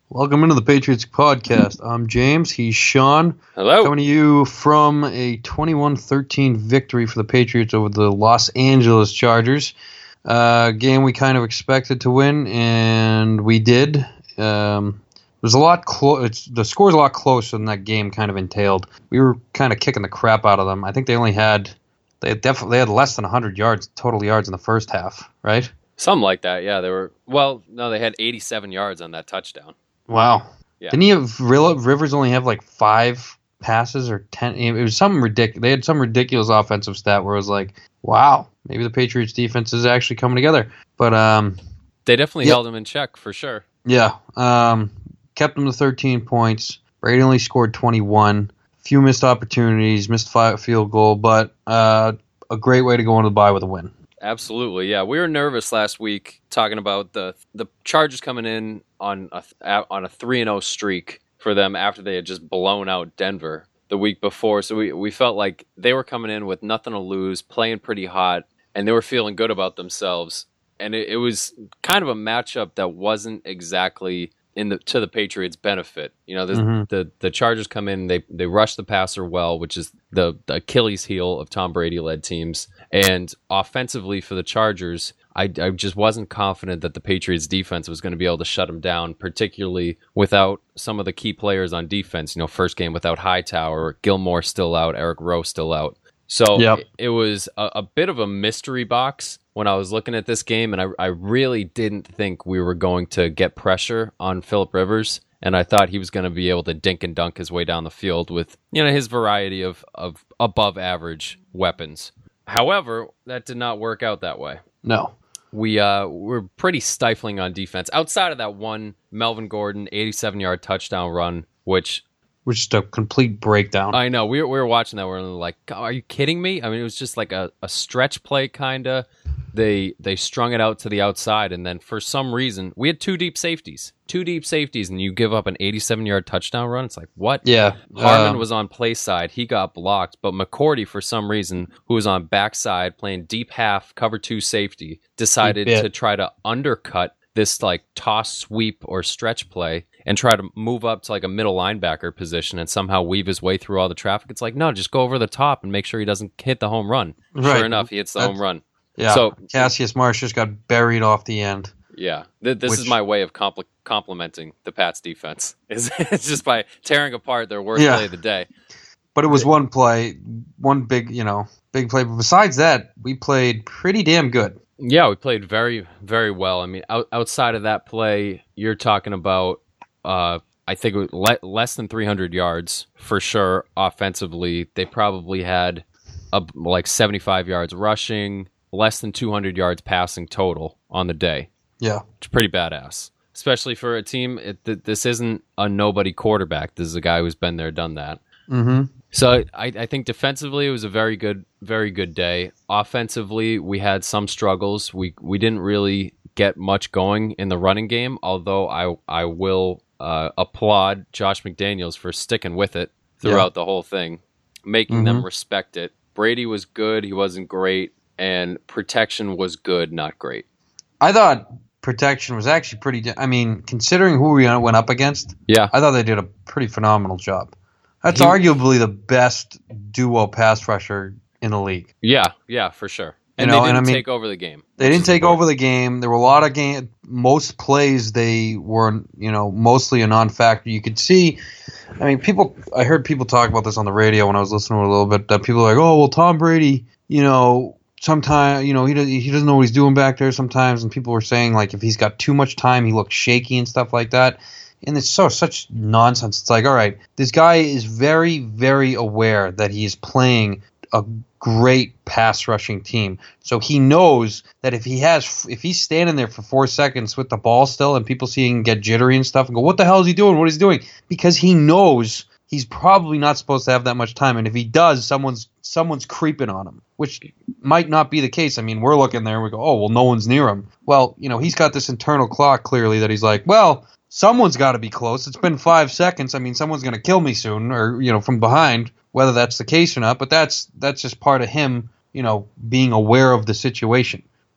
Welcome into the Patriots podcast. I'm James. He's Sean. Hello. Coming to you from a 21-13 victory for the Patriots over the Los Angeles Chargers. Game we kind of expected to win, and we did. It was a lot the score's a lot closer than that game kind of entailed. We were kind of kicking the crap out of them. I think they had less than 100 total yards in the first half, right? Something like that, yeah. They had 87 yards on that touchdown. Wow. Yeah. Didn't Rivers only have like 5 passes or 10? It was something ridiculous. They had some ridiculous offensive stat where it was like, wow, maybe the Patriots defense is actually coming together. But they definitely held them in check for sure. Yeah. Kept them to 13 points. Brady only scored 21. Few missed opportunities, missed field goal, but a great way to go into the bye with a win. Absolutely, yeah. We were nervous last week talking about the Chargers coming in on a 3-0 streak for them after they had just blown out Denver the week before. So we felt like they were coming in with nothing to lose, playing pretty hot, and they were feeling good about themselves. And it was kind of a matchup that wasn't exactly to the Patriots' benefit. You know, the Chargers come in, they rush the passer well, which is the Achilles heel of Tom Brady-led teams. And offensively for the Chargers, I just wasn't confident that the Patriots' defense was going to be able to shut them down, particularly without some of the key players on defense. You know, first game without Hightower, Gilmore still out, Eric Rowe still out. So It was a bit of a mystery box when I was looking at this game, and I really didn't think we were going to get pressure on Phillip Rivers, and I thought he was going to be able to dink and dunk his way down the field with, you know, his variety of above average weapons. However, that did not work out that way. No. We were pretty stifling on defense outside of that one Melvin Gordon 87-yard touchdown run, which was just a complete breakdown. I know. We were watching that. We're like, are you kidding me? I mean, it was just like a stretch play, kind of. They strung it out to the outside, and then for some reason, we had two deep safeties, and you give up an 87-yard touchdown run. It's like, what? Yeah. Harmon was on play side. He got blocked, but McCourty, for some reason, who was on backside playing deep half, cover 2 safety, decided to try to undercut this like toss, sweep, or stretch play and try to move up to like a middle linebacker position and somehow weave his way through all the traffic. It's like, no, just go over the top and make sure he doesn't hit the home run. Right. Sure enough, he hits the home run. Yeah, so Cassius Marsh just got buried off the end. Yeah, this is my way of complimenting the Pats defense. It's just by tearing apart their worst play of the day. But it was one play, one big play. But besides that, we played pretty damn good. Yeah, we played very, very well. I mean, outside of that play, you're talking about, I think, it was less than 300 yards for sure offensively. They probably had like 75 yards rushing, less than 200 yards passing total on the day. Yeah. It's pretty badass, especially for a team. This isn't a nobody quarterback. This is a guy who's been there, done that. Mm-hmm. So I think defensively it was a very good day. Offensively, we had some struggles. We didn't really get much going in the running game, although I will applaud Josh McDaniels for sticking with it throughout the whole thing, making them respect it. Brady was good. He wasn't great. And protection was good, not great. I thought protection was actually pretty... I mean, considering who we went up against, I thought they did a pretty phenomenal job. That's arguably the best duo pass rusher in the league. Yeah, for sure. And they didn't take over the game. They didn't take over the game. There were a lot of most plays, they were, mostly a non-factor. You could see... I mean, I heard people talk about this on the radio when I was listening to it a little bit, that people are like, oh, well, Tom Brady, sometimes, he doesn't know what he's doing back there sometimes, and people were saying, like, if he's got too much time, he looks shaky and stuff like that. And it's such nonsense. It's like, all right, this guy is very, very aware that he is playing a great pass rushing team. So he knows that if he's standing there for 4 seconds with the ball still and people see him get jittery and stuff and go, what the hell is he doing? What is he doing? Because he knows he's probably not supposed to have that much time. And if he does, someone's creeping on him, which might not be the case. I mean, we're looking there and we go, oh, well, no one's near him. Well, he's got this internal clock clearly that he's like, well, someone's got to be close. It's been 5 seconds. I mean, someone's going to kill me soon or, from behind, whether that's the case or not. But that's just part of him, being aware of the situation.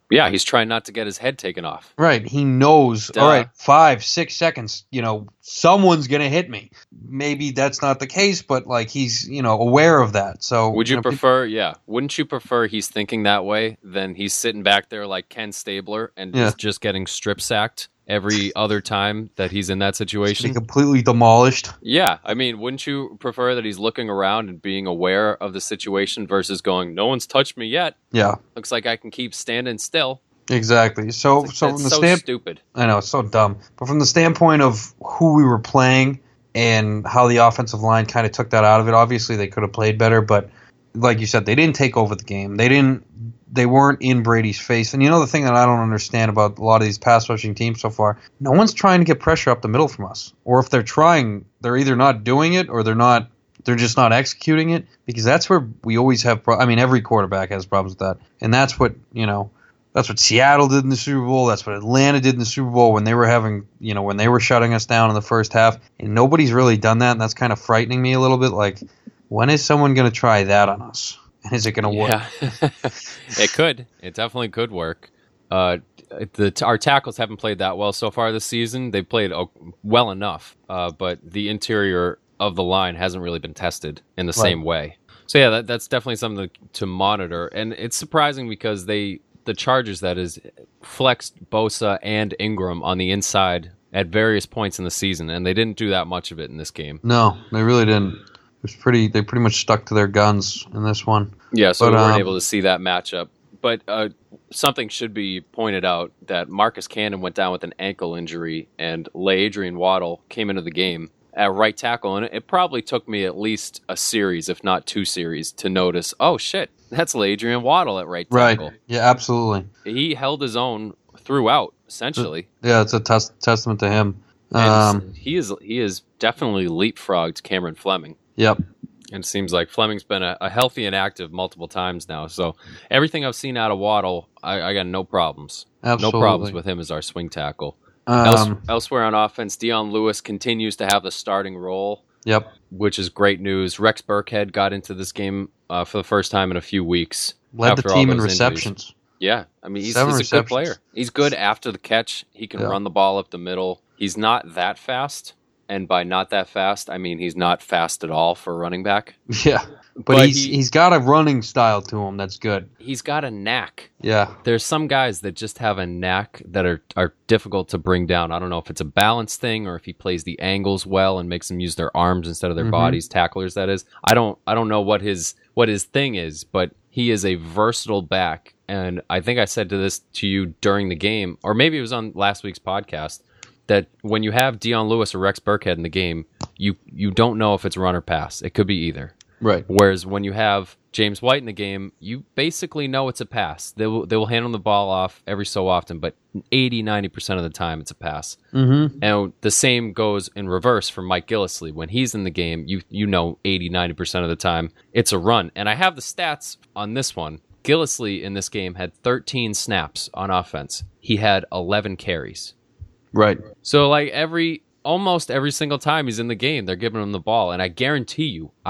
Yeah, he's trying not to get his head taken off. Right. He knows, Duh. all right, 5-6 seconds, someone's going to hit me. Maybe that's not the case, but like he's, aware of that. So would you prefer, wouldn't you prefer he's thinking that way than he's sitting back there like Ken Stabler and is just getting strip sacked every other time that he's in that situation? Completely demolished. Yeah. I mean, wouldn't you prefer that he's looking around and being aware of the situation versus going, no one's touched me yet? Yeah. Looks like I can keep standing still. Exactly. So from the stupid. I know, it's so dumb. But from the standpoint of who we were playing and how the offensive line kind of took that out of it, obviously they could have played better, but like you said, they didn't take over the game. They weren't in Brady's face. And the thing that I don't understand about a lot of these pass rushing teams so far, no one's trying to get pressure up the middle from us. Or if they're trying, they're either not doing it or they're just not executing it, because that's where we always have every quarterback has problems with that. And that's what, that's what Seattle did in the Super Bowl. That's what Atlanta did in the Super Bowl when they were when they were shutting us down in the first half. And nobody's really done that, and that's kind of frightening me a little bit. Like, when is someone going to try that on us? And is it going to work? Yeah. It could. It definitely could work. Our tackles haven't played that well so far this season. They've played well enough, but the interior of the line hasn't really been tested in the same way. So yeah, that's definitely something to monitor. And it's surprising because the Chargers, that is, flexed Bosa and Ingram on the inside at various points in the season, and they didn't do that much of it in this game. No, they really didn't. They pretty much stuck to their guns in this one. Yeah, so we weren't able to see that matchup. But something should be pointed out that Marcus Cannon went down with an ankle injury, and LaAdrian Waddle came into the game at right tackle, and it probably took me at least a series, if not 2 series, to notice, oh shit, that's LaAdrian Waddle at right tackle. Right, yeah, absolutely. He held his own throughout, essentially. Yeah, it's a testament to him. And he is definitely leapfrogged Cameron Fleming. Yep. And it seems like Fleming's been a healthy and active multiple times now. So everything I've seen out of Waddle, I got no problems. Absolutely. No problems with him as our swing tackle. Elsewhere on offense, Dion Lewis continues to have the starting role. Yep. Which is great news. Rex Burkhead got into this game for the first time in a few weeks. Led the team in receptions. Injuries. Yeah. I mean, he's a good player. He's good after the catch. He can run the ball up the middle. He's not that fast. And by not that fast, I mean he's not fast at all for a running back. Yeah. But he's got a running style to him that's good. He's got a knack. Yeah. There's some guys that just have a knack that are difficult to bring down. I don't know if it's a balance thing or if he plays the angles well and makes them use their arms instead of their bodies, tacklers that is. I don't know what his thing is, but he is a versatile back. And I think I said to you during the game, or maybe it was on last week's podcast, that when you have Dion Lewis or Rex Burkhead in the game, you don't know if it's run or pass. It could be either. Right. Whereas when you have James White in the game, you basically know it's a pass. They will handle the ball off every so often, but 80-90% of the time it's a pass. Mm-hmm. And the same goes in reverse for Mike Gillislee. When he's in the game, you know 80-90% of the time it's a run. And I have the stats on this one. Gillislee in this game had 13 snaps on offense. He had 11 carries. Right. So like almost every single time he's in the game, they're giving him the ball. And I guarantee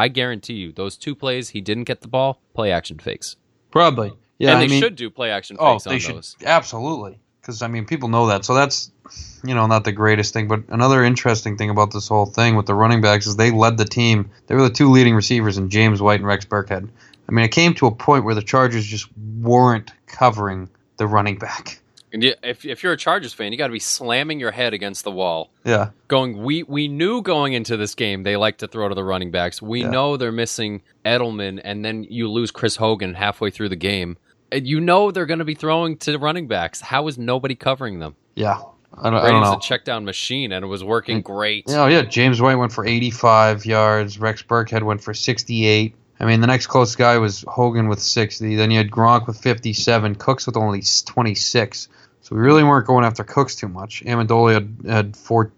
you, those 2 plays he didn't get the ball, play action fakes. Probably. Yeah. And they should do play action fakes on those. Absolutely. Because, people know that. So that's, not the greatest thing. But another interesting thing about this whole thing with the running backs is they led the team. They were the 2 leading receivers in James White and Rex Burkhead. It came to a point where the Chargers just weren't covering the running back. And if you're a Chargers fan, you got to be slamming your head against the wall. Yeah. We knew going into this game they like to throw to the running backs. We know they're missing Edelman, and then you lose Chris Hogan halfway through the game. And you know they're going to be throwing to the running backs. How is nobody covering them? Yeah. I don't Brady's know. a check down machine, and it was working great. Yeah. James White went for 85 yards. Rex Burkhead went for 68. The next close guy was Hogan with 60. Then you had Gronk with 57. Cooks with only 26. So we really weren't going after Cooks too much. Amendola had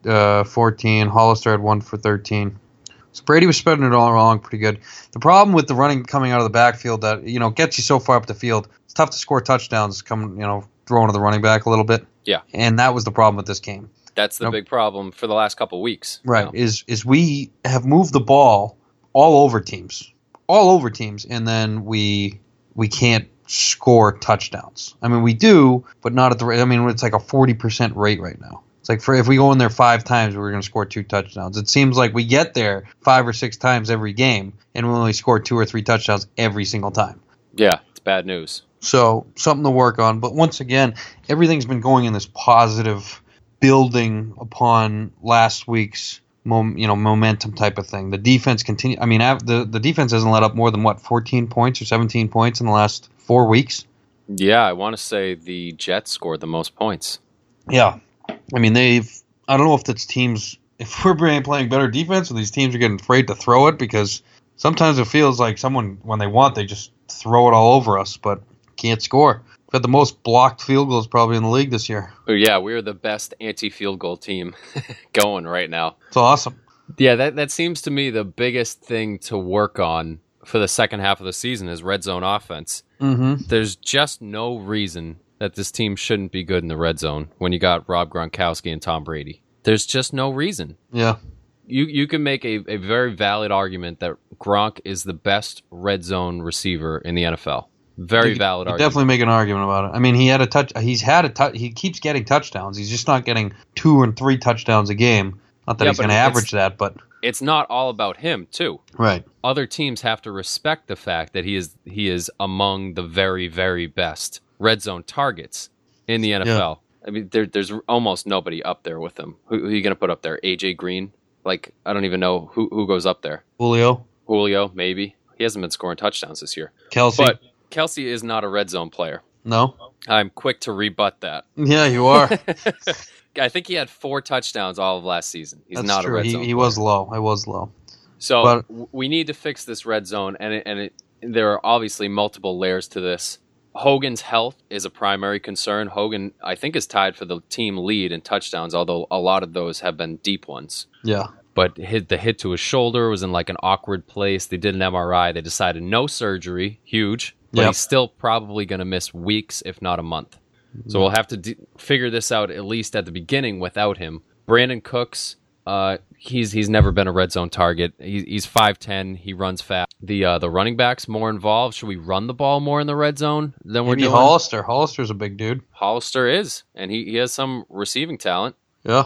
14. Hollister had 1 for 13. So Brady was spreading it all along pretty good. The problem with the running coming out of the backfield that, gets you so far up the field, it's tough to score touchdowns throwing to the running back a little bit. Yeah. And that was the problem with this game. That's the big problem for the last couple of weeks. Right. Is we have moved the ball all over teams, and then we can't score touchdowns. I mean, we do, but not at the rate. I mean, it's like a 40% rate right now. It's like if we go in there 5 times, we're going to score 2 touchdowns. It seems like we get there 5 or 6 times every game, and we only score 2 or 3 touchdowns every single time. Yeah, it's bad news. So something to work on. But once again, everything's been going in this positive, building upon last week's momentum type of thing. The defense continue. I mean, the defense hasn't let up more than 14 points or 17 points in the last 4 weeks. Yeah, I want to say the Jets scored the most points. Yeah, I mean I don't know if that's teams. If we're playing better defense, or these teams are getting afraid to throw it, because sometimes it feels like someone, when they want, they just throw it all over us, but can't score. We've had the most blocked field goals probably in the league this year. Oh, yeah, we're the best anti-field goal team going right now. It's awesome. Yeah, that seems to me the biggest thing to work on for the second half of the season is red zone offense. Mm-hmm. There's just no reason that this team shouldn't be good in the red zone when you got Rob Gronkowski and Tom Brady. There's just no reason. Yeah. You can make a very valid argument that Gronk is the best red zone receiver in the NFL. Very valid argument. Definitely make an argument about it. I mean, he keeps getting touchdowns. He's just not getting 2 and 3 touchdowns a game. Not that he's going to average that, but it's not all about him, too. Right. Other teams have to respect the fact that he is among the very, very best red zone targets in the NFL. Yeah. I mean, there's almost nobody up there with him. Who are you going to put up there? AJ Green? Like, I don't even know who goes up there. Julio, maybe. He hasn't been scoring touchdowns this year. Kelsey. But Kelsey is not a red zone player. No? I'm quick to rebut that. Yeah, you are. I think he had 4 touchdowns all of last season. He's not true. a red zone player. He was low. I was low. So we need to fix this red zone, and there are obviously multiple layers to this. Hogan's health is a primary concern. Hogan, I think, is tied for the team lead in touchdowns, although a lot of those have been deep ones. Yeah. But the hit to his shoulder was in like an awkward place. They did an MRI. They decided no surgery. Huge. But he's still probably going to miss weeks, if not a month. So we'll have to figure this out at least at the beginning without him. Brandon Cooks, he's never been a red zone target. He's 5'10". He runs fast. The running backs more involved. Should we run the ball more in the red zone than we're doing? Hollister. Hollister's a big dude. Hollister is, and he has some receiving talent. Yeah.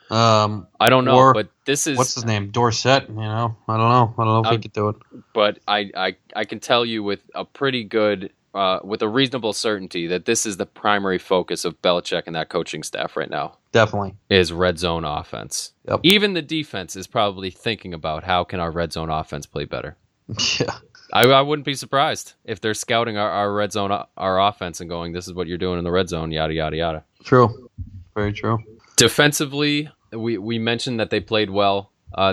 I don't know, but this is... What's his name? Dorsett, I don't know if he could do it. But I can tell you with a pretty good... with a reasonable certainty that this is the primary focus of Belichick and that coaching staff right now. Definitely. Is red zone offense. Yep. Even the defense is probably thinking about how can our red zone offense play better. Yeah. I wouldn't be surprised if they're scouting our red zone, our offense, and going, this is what you're doing in the red zone, yada, yada, yada. True. Very true. Defensively, we mentioned that they played well.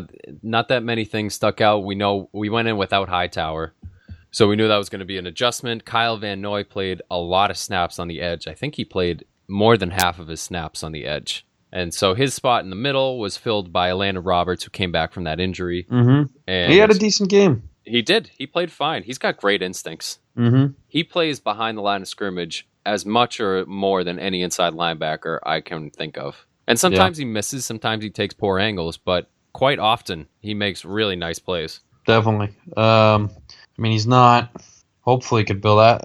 Not that many things stuck out. We know we went in without Hightower, so we knew that was going to be an adjustment. Kyle Van Noy played a lot of snaps on the edge. I think he played more than half of his snaps on the edge. And so his spot in the middle was filled by Landon Roberts, who came back from that injury. Mm-hmm. And he had a decent game. He did. He played fine. He's got great instincts. Mm-hmm. He plays behind the line of scrimmage as much or more than any inside linebacker I can think of. And sometimes he misses, sometimes he takes poor angles, but quite often he makes really nice plays. Definitely. I mean, he's not... Hopefully he could build that.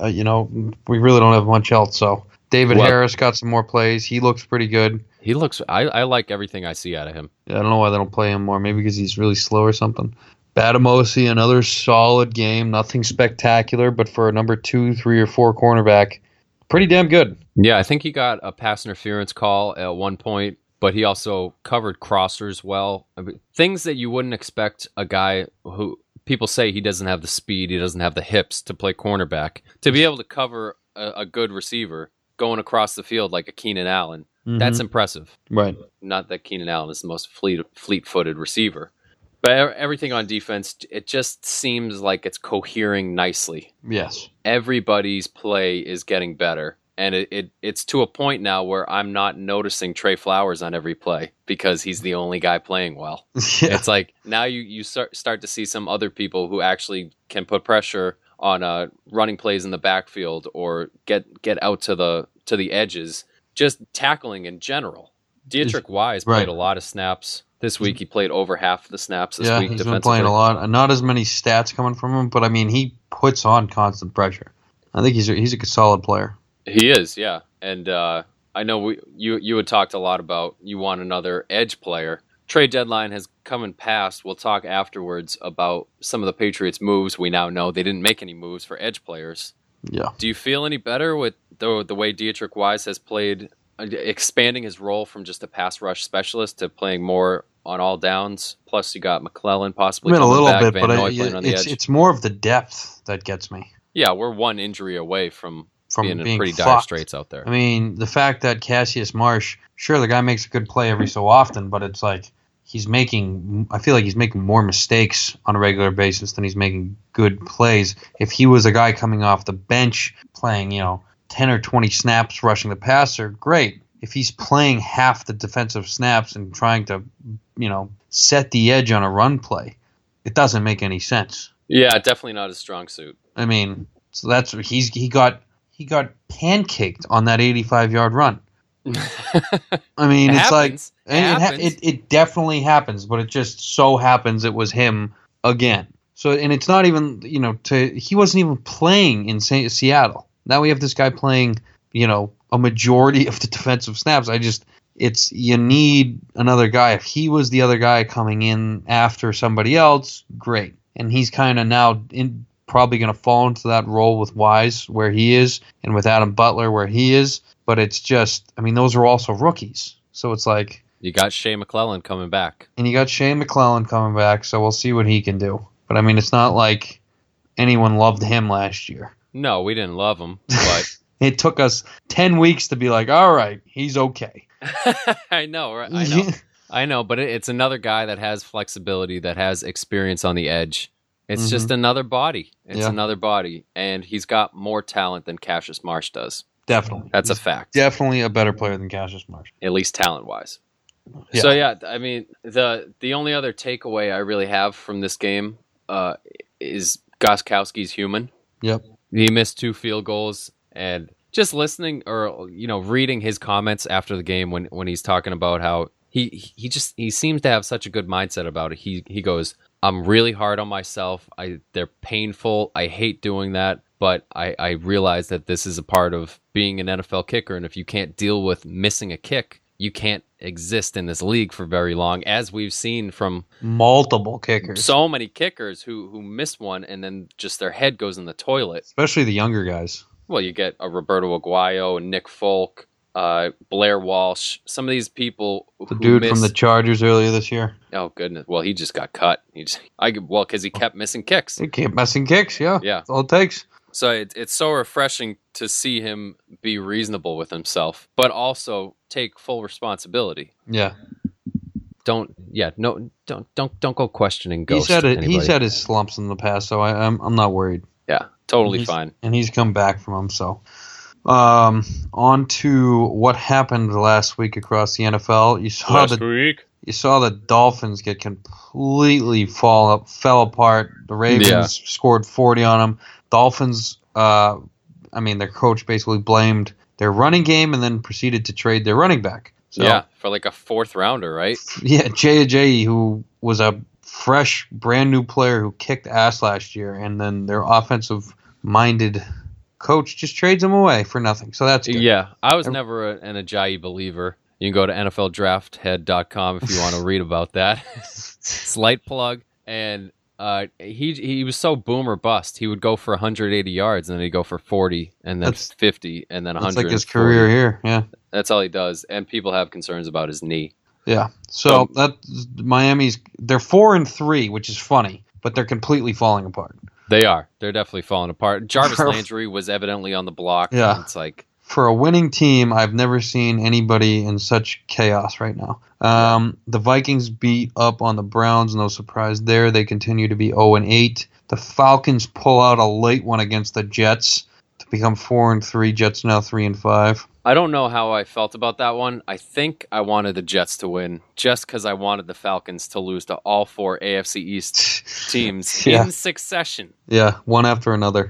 We really don't have much else, so... David Harris got some more plays. He looks pretty good. He looks... I like everything I see out of him. Yeah, I don't know why they don't play him more. Maybe because he's really slow or something. Batamosi, another solid game. Nothing spectacular, but for a number 2, 3, or 4 cornerback, pretty damn good. Yeah, I think he got a pass interference call at one point, but he also covered crossers well. I mean, things that you wouldn't expect a guy who... People say he doesn't have the speed, he doesn't have the hips to play cornerback. To be able to cover a good receiver going across the field like a Keenan Allen, that's impressive. Right. Not that Keenan Allen is the most fleet-footed receiver. But everything on defense, it just seems like it's cohering nicely. Yes. Everybody's play is getting better. And it's to a point now where I'm not noticing Trey Flowers on every play because he's the only guy playing well. Yeah. It's like now you start to see some other people who actually can put pressure on running plays in the backfield or get out to the edges, just tackling in general. Dietrich Wise played a lot of snaps. This week he played over half of the snaps this week. He's been playing a lot. Not as many stats coming from him, but I mean he puts on constant pressure. I think he's a solid player. He is, yeah. And I know you had talked a lot about you want another edge player. Trade deadline has come and passed. We'll talk afterwards about some of the Patriots' moves. We now know they didn't make any moves for edge players. Yeah. Do you feel any better with the way Dietrich Wise has played, expanding his role from just a pass rush specialist to playing more on all downs? Plus, you got McClellan possibly a coming little back, bit, Van but Noy playing on the edge. it's more of the depth that gets me. Yeah, we're one injury away from being in pretty dire fucked. straits out there. I mean, the fact that Cassius Marsh, sure, the guy makes a good play every so often, but it's like I feel like he's making more mistakes on a regular basis than he's making good plays. If he was a guy coming off the bench playing, 10 or 20 snaps rushing the passer, great. If he's playing half the defensive snaps and trying to, set the edge on a run play, it doesn't make any sense. Yeah, definitely not his strong suit. I mean, so that's he got pancaked on that 85-yard run. I mean, it's happens. like it definitely happens, but it just so happens it was him again. So, and it's not even he wasn't even playing in Seattle. Now we have this guy playing a majority of the defensive snaps. You need another guy. If he was the other guy coming in after somebody else, great. And he's kind of now probably going to fall into that role with Wise where he is and with Adam Butler where he is. But it's just, I mean, those are also rookies. So it's like... You got Shea McClellan coming back. And you got Shea McClellan coming back, so we'll see what he can do. But, I mean, it's not like anyone loved him last year. No, we didn't love him, but... It took us 10 weeks to be like, all right, he's okay. I know, right? I know, but it's another guy that has flexibility, that has experience on the edge. It's just another body. It's another body. And he's got more talent than Cassius Marsh does. Definitely. That's a fact. Definitely a better player than Cassius Marsh. At least talent-wise. Yeah. So, yeah, I mean, the only other takeaway I really have from this game is Gostkowski's human. Yep. He missed 2 field goals. And just listening or, reading his comments after the game when he's talking about how he seems to have such a good mindset about it. He goes, I'm really hard on myself. They're painful. I hate doing that. But I realize that this is a part of being an NFL kicker. And if you can't deal with missing a kick, you can't exist in this league for very long, as we've seen from multiple kickers. So many kickers who miss one and then just their head goes in the toilet. Especially the younger guys. Well, you get a Roberto Aguayo, Nick Folk, Blair Walsh. Some of these people the dude from the Chargers earlier this year. Oh, goodness. Well, he just got cut. Because he kept missing kicks. He kept missing kicks, yeah. That's all it takes. So it's so refreshing to see him be reasonable with himself, but also take full responsibility. Yeah. Don't go questioning ghosts. He's had his slumps in the past, so I'm not worried. Yeah, totally fine. And he's come back from them. So, on to what happened last week across the NFL. You saw the Dolphins get completely fell apart. The Ravens scored 40 on them. Dolphins, their coach basically blamed their running game and then proceeded to trade their running back. So, for like a 4th rounder, right? Yeah, Jay Ajayi, who was a fresh, brand new player who kicked ass last year, and then their offensive-minded coach just trades him away for nothing. So that's good. Yeah, I was never an Ajayi believer. You can go to NFLDraftHead.com if you want to read about that. Slight plug. And he was so boom or bust. He would go for 180 yards, and then he'd go for 40, and then 50, and then 100. That's like his career here, yeah. That's all he does. And people have concerns about his knee. Yeah. So they're 4-3, which is funny, but they're completely falling apart. They are. They're definitely falling apart. Jarvis Landry was evidently on the block. Yeah. It's like, for a winning team, I've never seen anybody in such chaos right now. The Vikings beat up on the Browns, no surprise there. They continue to be 0-8. The Falcons pull out a late one against the Jets to become 4-3. Jets now 3-5. I don't know how I felt about that one. I think I wanted the Jets to win just because I wanted the Falcons to lose to all 4 AFC East teams in succession. Yeah, one after another.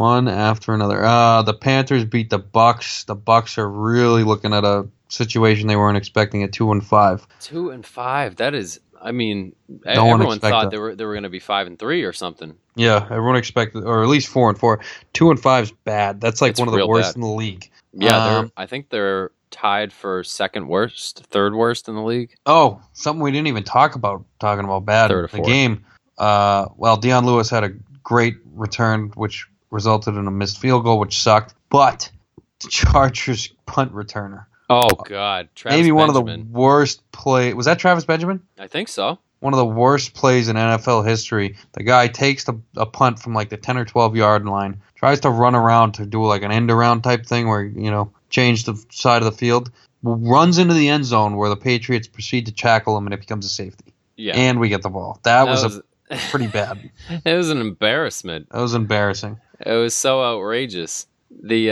The Panthers beat the Bucs. The Bucs are really looking at a situation they weren't expecting at 2-5. 2-5. That is I mean, No one everyone thought expected they were going to be 5-3 or something. Yeah, everyone expected, or at least 4-4. 2-5 is bad. That's like It's one of the real worst bad. in the league. Yeah, I think they're tied for second worst, third worst in the league. Oh, something we didn't even talk about. Talking about bad Third or the fourth. game. Well, Deion Lewis had a great return, which resulted in a missed field goal, which sucked. But the Chargers punt returner, Oh God, Travis maybe one of the Benjamin. worst play. Was that Travis Benjamin? I think so. One of the worst plays in NFL history. The guy takes a punt from like the 10 or 12 yard line, tries to run around to do like an end around type thing where, change the side of the field, runs into the end zone where the Patriots proceed to tackle him and it becomes a safety. Yeah, And we get the ball. That was pretty bad. It was an embarrassment. That was embarrassing. It was so outrageous. He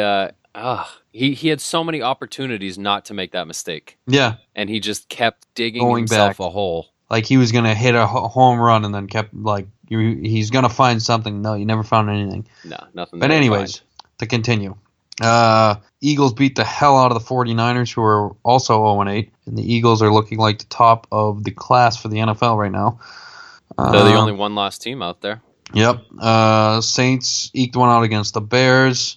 had so many opportunities not to make that mistake, Yeah. and he just kept digging Going himself back. a hole. Like he was going to hit a home run and then kept like, he's going to find something. No, you never found anything. No, nothing. But there to anyways, find. to continue. Eagles beat the hell out of the 49ers, who are also 0-8. And the Eagles are looking like the top of the class for the NFL right now. They're the only one-loss team out there. Yep. Saints eked one out against the Bears.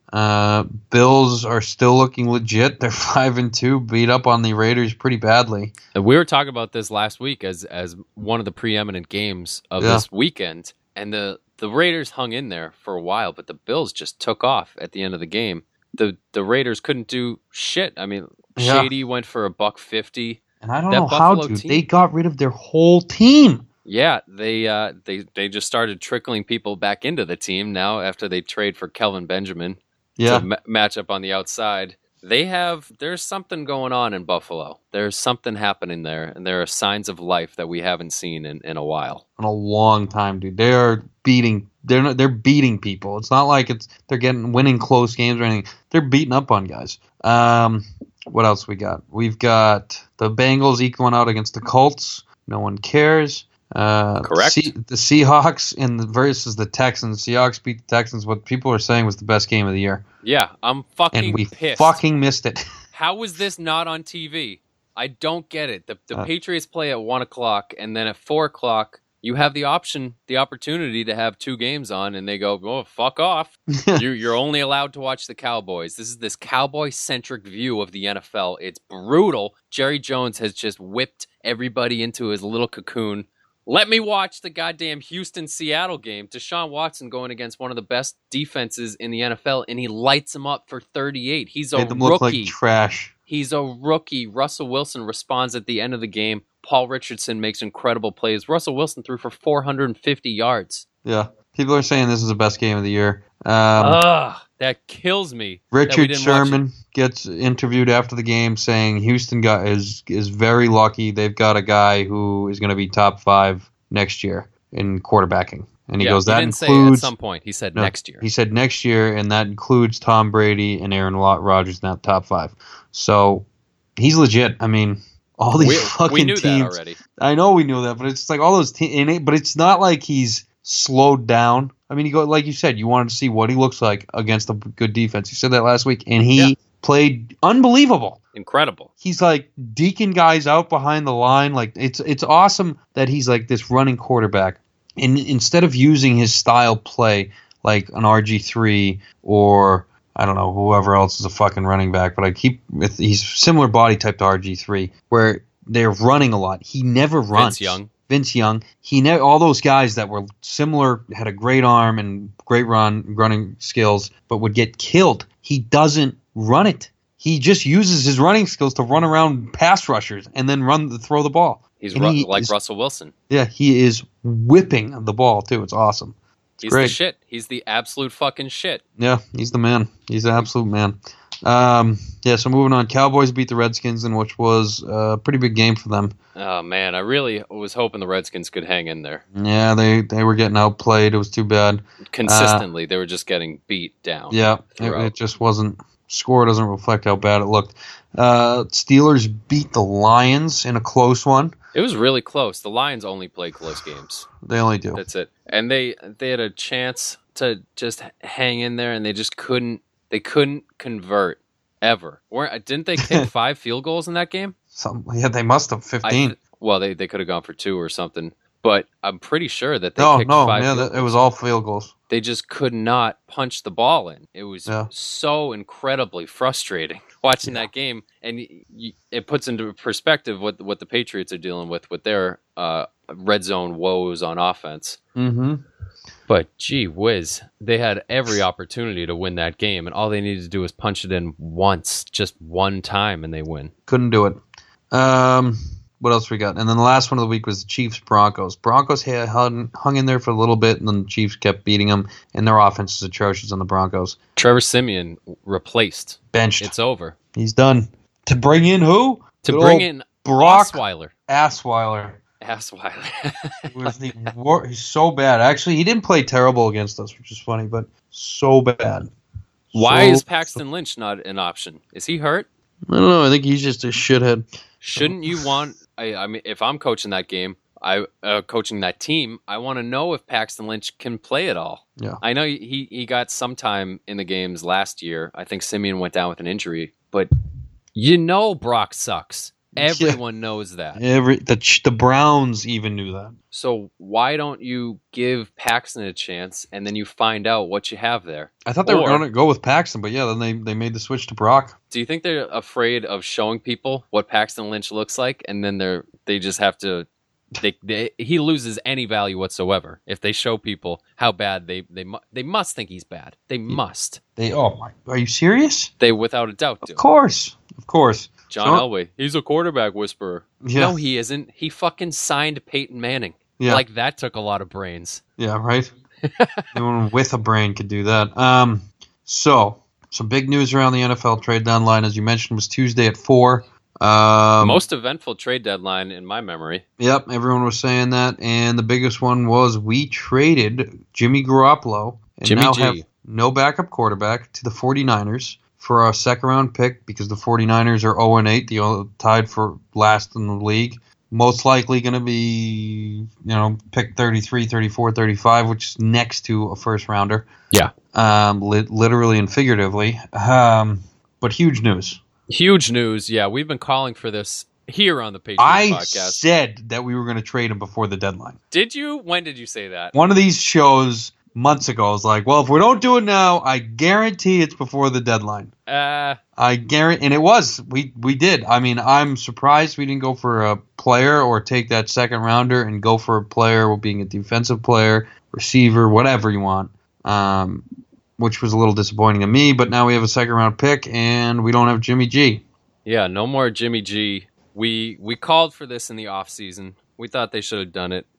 Bills are still looking legit. They're 5-2, beat up on the Raiders pretty badly. And we were talking about this last week as one of the preeminent games of this weekend, and the Raiders hung in there for a while, but the Bills just took off at the end of the game. The Raiders couldn't do shit. I mean, Shady went for $150. And I don't know how, dude. They got rid of their whole team. Yeah, they just started trickling people back into the team now after they trade for Kelvin Benjamin to match up on the outside. There's something going on in Buffalo. There's something happening there, and there are signs of life that we haven't seen in a while. In a long time, dude. They're beating people. It's not like they're winning close games or anything. They're beating up on guys. What else we got? We've got the Bengals equaling out against the Colts. No one cares. Correct. The Seahawks versus the Texans. Seahawks beat the Texans. What people are saying was the best game of the year. Yeah, I'm fucking and we pissed. fucking missed it. How was this not on TV? I don't get it. The Patriots play at 1 o'clock, and then at 4 o'clock, you have the opportunity to have two games on, and they go, "Oh, fuck off! You're only allowed to watch the Cowboys." This is this cowboy-centric view of the NFL. It's brutal. Jerry Jones has just whipped everybody into his little cocoon. Let me watch the goddamn Houston-Seattle game. Deshaun Watson going against one of the best defenses in the NFL, and he lights him up for 38. He's a Made them rookie. look like trash. He's a rookie. Russell Wilson responds at the end of the game. Paul Richardson makes incredible plays. Russell Wilson threw for 450 yards. Yeah. People are saying this is the best game of the year. That kills me. Richard Sherman gets interviewed after the game saying Houston is very lucky. They've got a guy who is going to be top 5 next year in quarterbacking. And he goes, that didn't includes... say at some point. He said next year. He said next year, and that includes Tom Brady and Aaron Rodgers in that top 5. So he's legit. I mean, all these fucking we knew teams. that already. I know we knew that, but it's like all those teams. But it's not like he's slowed down. I mean, like you said, you wanted to see what he looks like against a good defense. You said that last week, and he played unbelievable. Incredible. He's like deking guys out behind the line. Like it's awesome that he's like this running quarterback. And instead of using his style play like an RG3 or I don't know whoever else is a fucking running back, but he's similar body type to RG3 where they're running a lot. He never runs. Vince Young. All those guys that were similar, had a great arm and great running skills, but would get killed. He doesn't run it. He just uses his running skills to run around pass rushers and then throw the ball. He's like Russell Wilson. Yeah, he is whipping the ball too. It's awesome. He's the shit. He's the absolute fucking shit. Yeah, he's the man. He's the absolute man. So moving on. Cowboys beat the Redskins, which was a pretty big game for them. Oh, man. I really was hoping the Redskins could hang in there. Yeah, they were getting outplayed. It was too bad. Consistently, they were just getting beat down. Yeah, it just wasn't. Score doesn't reflect how bad it looked. Steelers beat the Lions in a close one. It was really close. The Lions only play close games. They only do. That's it. And they had a chance to just hang in there, and they just couldn't. They couldn't convert ever. Didn't they kick 5 field goals in that game? They must have 15. Well, they could have gone for 2 or something. But I'm pretty sure that they No, kicked no, 5 yeah, field it goals. was all field goals. They just could not punch the ball in. It was Yeah. so incredibly frustrating watching that game, and it puts into perspective what the Patriots are dealing with their red zone woes on offense. Mm-hmm. But gee whiz, they had every opportunity to win that game, and all they needed to do was punch it in once, just one time, and they win. Couldn't do it. What else we got? And then the last one of the week was the Chiefs-Broncos. Broncos hung in there for a little bit, and then the Chiefs kept beating them, and their offense is atrocious on the Broncos. Trevor Siemian replaced. Benched. It's over. He's done. To bring in who? To bring in Brock Osweiler. Assweiler. Assweiler. He's so bad. Actually, he didn't play terrible against us, which is funny, but so bad. Why is Paxton Lynch not an option? Is he hurt? I don't know. I think he's just a shithead. Shouldn't you want... I mean, if I'm coaching that game, coaching that team, I want to know if Paxton Lynch can play at all. Yeah. I know he got some time in the games last year. I think Siemian went down with an injury, but Brock sucks. Everyone knows that. The Browns even knew that. So why don't you give Paxton a chance, and then you find out what you have there? I thought they were going to go with Paxton, but yeah, then they made the switch to Brock. Do you think they're afraid of showing people what Paxton Lynch looks like, and then they just have to? He loses any value whatsoever if they show people how bad they must think he's bad. They must. Are you serious? They without a doubt do. Of course. John Elway, he's a quarterback whisperer. Yeah. No, he isn't. He fucking signed Peyton Manning. Yeah. Like that took a lot of brains. Yeah, right? Anyone with a brain could do that. So, some big news around the NFL trade deadline, as you mentioned, was Tuesday at 4. Most eventful trade deadline in my memory. Yep, everyone was saying that. And the biggest one was we traded Jimmy Garoppolo and now have no backup quarterback to the 49ers. For our second-round pick, because the 49ers are 0-8, tied for last in the league. Most likely going to be, pick 33, 34, 35, which is next to a first-rounder. Yeah. Literally and figuratively. But huge news. Huge news, yeah. We've been calling for this here on the Patriots podcast. I said that we were going to trade him before the deadline. Did you? When did you say that? One of these shows... months ago, I was like, well, if we don't do it now, I guarantee it's before the deadline. I guarantee, and it was. We did. I mean, I'm surprised we didn't go for a player or take that second rounder and go for a player, being a defensive player, receiver, whatever you want, which was a little disappointing to me, but now we have a second round pick and we don't have Jimmy G. Yeah, no more Jimmy G. We called for this in the offseason. We thought they should have done it.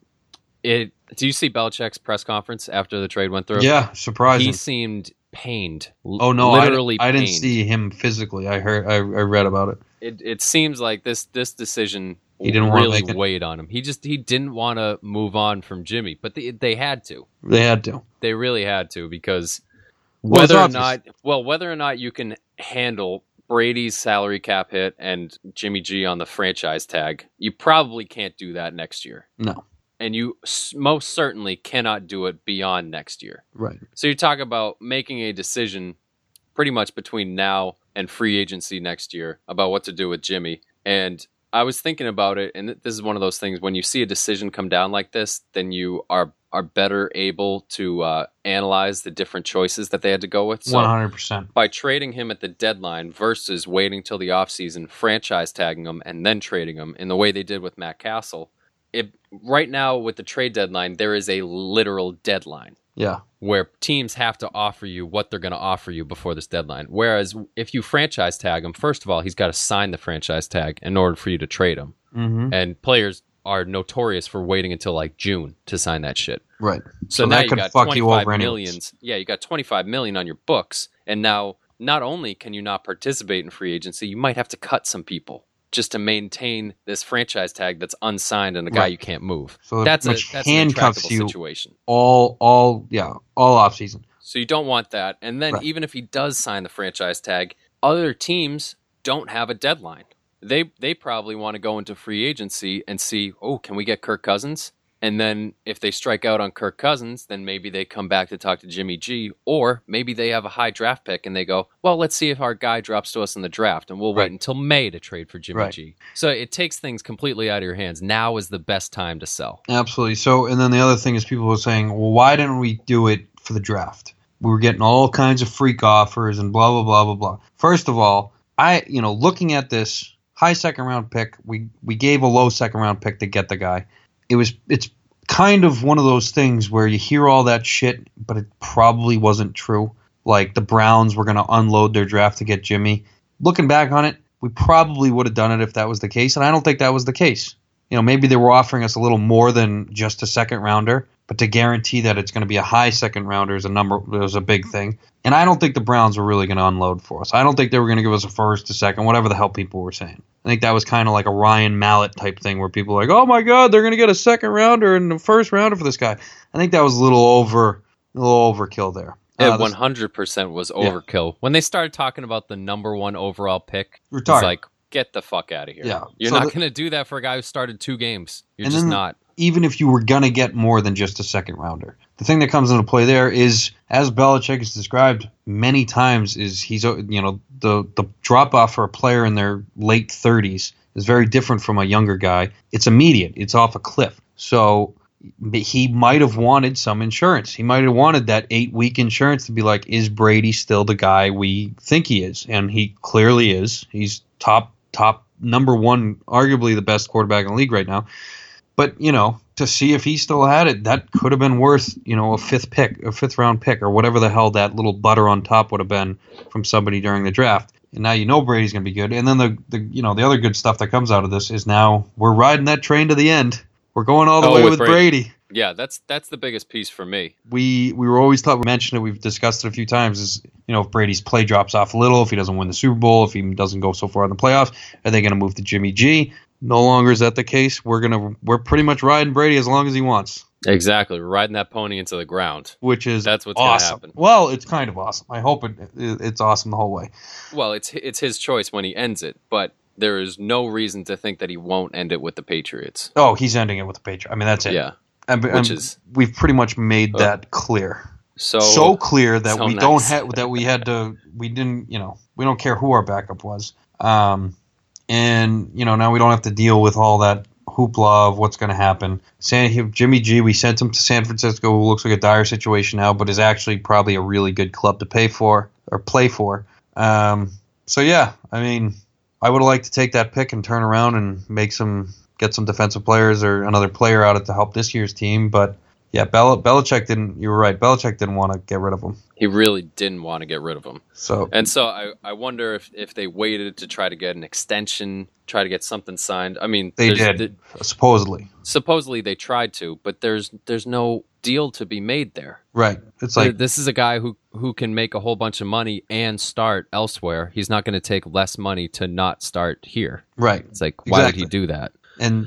Do you see Belichick's press conference after the trade went through? Yeah, surprising. He seemed pained. Oh no, literally I pained. didn't see him physically. I read about it. It seems like this decision he didn't really weighed on him. He didn't want to move on from Jimmy, but they had to. They had to. They really had to, because whether or not you can handle Brady's salary cap hit and Jimmy G on the franchise tag, you probably can't do that next year. No. And you most certainly cannot do it beyond next year. Right. So you talk about making a decision pretty much between now and free agency next year about what to do with Jimmy. And I was thinking about it, and this is one of those things, when you see a decision come down like this, then you are better able to analyze the different choices that they had to go with. So 100%. By trading him at the deadline versus waiting till the offseason, franchise tagging him, and then trading him in the way they did with Matt Castle, right now with the trade deadline, there is a literal deadline. Yeah. Where teams have to offer you what they're going to offer you before this deadline. Whereas if you franchise tag him, first of all, he's got to sign the franchise tag in order for you to trade him. Mm-hmm. And players are notorious for waiting until like June to sign that shit. Right. So now you got 25 million. Yeah, you got 25 million on your books, and now not only can you not participate in free agency, you might have to cut some people just to maintain this franchise tag that's unsigned and a guy you can't move. So that's an handcuffs you situation. All off season. So you don't want that. And then even if he does sign the franchise tag, other teams don't have a deadline. They probably want to go into free agency and see, can we get Kirk Cousins? And then if they strike out on Kirk Cousins, then maybe they come back to talk to Jimmy G, or maybe they have a high draft pick and they go, well, let's see if our guy drops to us in the draft, and we'll wait until May to trade for Jimmy G. So it takes things completely out of your hands. Now is the best time to sell. Absolutely. So, and then the other thing is people were saying, well, why didn't we do it for the draft? We were getting all kinds of freak offers and blah, blah, blah, blah, blah. First of all, looking at this high second round pick, we gave a low second round pick to get the guy. It's kind of one of those things where you hear all that shit, but it probably wasn't true. Like the Browns were going to unload their draft to get Jimmy. Looking back on it, we probably would have done it if that was the case, and I don't think that was the case. Maybe they were offering us a little more than just a second rounder, but to guarantee that it's going to be a high second rounder is a big thing. And I don't think the Browns were really going to unload for us. I don't think they were going to give us a first, a second, whatever the hell people were saying. I think that was kind of like a Ryan Mallett type thing where people were like, oh my God, they're going to get a second rounder and a first rounder for this guy. I think that was a little overkill there. It 100% was overkill. Yeah. When they started talking about the number 1 overall pick, it's like, get the fuck out of here. Yeah. You're not going to do that for a guy who started 2 games. You're just not. Even if you were going to get more than just a second rounder. The thing that comes into play there is, as Belichick has described many times, is the drop-off for a player in their late 30s is very different from a younger guy. It's immediate. It's off a cliff. So he might have wanted some insurance. He might have wanted that 8-week insurance to be like, is Brady still the guy we think he is? And he clearly is. He's top number 1, arguably the best quarterback in the league right now. But, to see if he still had it, that could have been worth, a fifth round pick, or whatever the hell that little butter on top would have been from somebody during the draft. And now Brady's going to be good. And then the other good stuff that comes out of this is now we're riding that train to the end. We're going all the way with Brady. Yeah, that's the biggest piece for me. We were always taught, we mentioned it, we've discussed it a few times, is, if Brady's play drops off a little, if he doesn't win the Super Bowl, if he doesn't go so far in the playoffs, are they going to move to Jimmy G? No longer is that the case. We're pretty much riding Brady as long as he wants. Exactly. We're riding that pony into the ground. That's what's going to happen. Well, it's kind of awesome. I hope it's awesome the whole way. Well, it's his choice when he ends it, but there is no reason to think that he won't end it with the Patriots. Oh, he's ending it with the Patriots. I mean, that's it. Yeah. We've pretty much made that clear. So clear that we don't care who our backup was. And now we don't have to deal with all that hoopla of what's going to happen. Jimmy G, we sent him to San Francisco, who looks like a dire situation now, but is actually probably a really good club to play for. So yeah, I mean, I would have liked to take that pick and turn around and get some defensive players or another player out to help this year's team. But yeah, Belichick didn't. You were right. Belichick didn't want to get rid of him. He really didn't want to get rid of him. So I wonder if they waited to try to get an extension, try to get something signed. I mean, they did supposedly. Supposedly they tried to, but there's no deal to be made there. Right. It's like this is a guy who can make a whole bunch of money and start elsewhere. He's not going to take less money to not start here. Right. It's like, why would he do that? And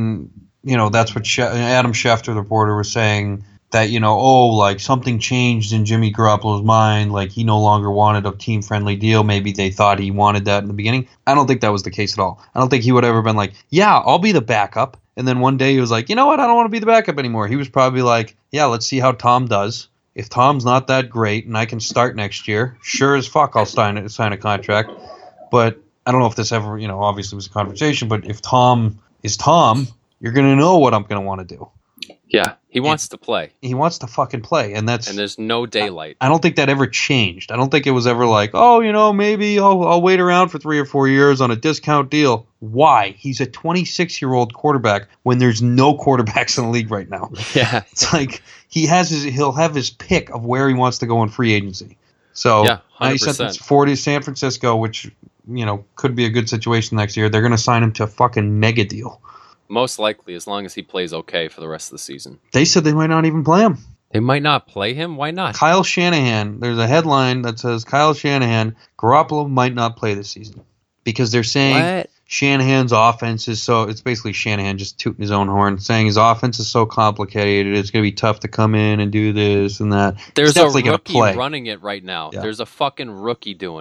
that's what Adam Schefter, the reporter, was saying, that, something changed in Jimmy Garoppolo's mind. Like, he no longer wanted a team-friendly deal. Maybe they thought he wanted that in the beginning. I don't think that was the case at all. I don't think he would have ever been like, yeah, I'll be the backup. And then one day he was like, you know what? I don't want to be the backup anymore. He was probably like, yeah, let's see how Tom does. If Tom's not that great and I can start next year, sure as fuck I'll sign a contract. But I don't know if this ever, obviously was a conversation, but if Tom is Tom, you're going to know what I'm going to want to do. Yeah, he wants to play. He wants to fucking play, and there's no daylight. I don't think that ever changed. I don't think it was ever like, oh, maybe I'll wait around for 3 or 4 years on a discount deal. Why? He's a 26-year-old quarterback when there's no quarterbacks in the league right now. Yeah, it's like he'll have his pick of where he wants to go in free agency. So yeah, 100%. He sent this 40 to San Francisco, which could be a good situation next year. They're going to sign him to a fucking mega deal. Most likely, as long as he plays okay for the rest of the season. They said they might not even play him. They might not play him? Why not? Kyle Shanahan, there's a headline that says Kyle Shanahan, Garoppolo might not play this season. Because they're saying Shanahan's offense is it's basically Shanahan just tooting his own horn, saying his offense is so complicated, it's going to be tough to come in and do this and that. There's a rookie running it right now. Yeah. There's a fucking rookie doing it.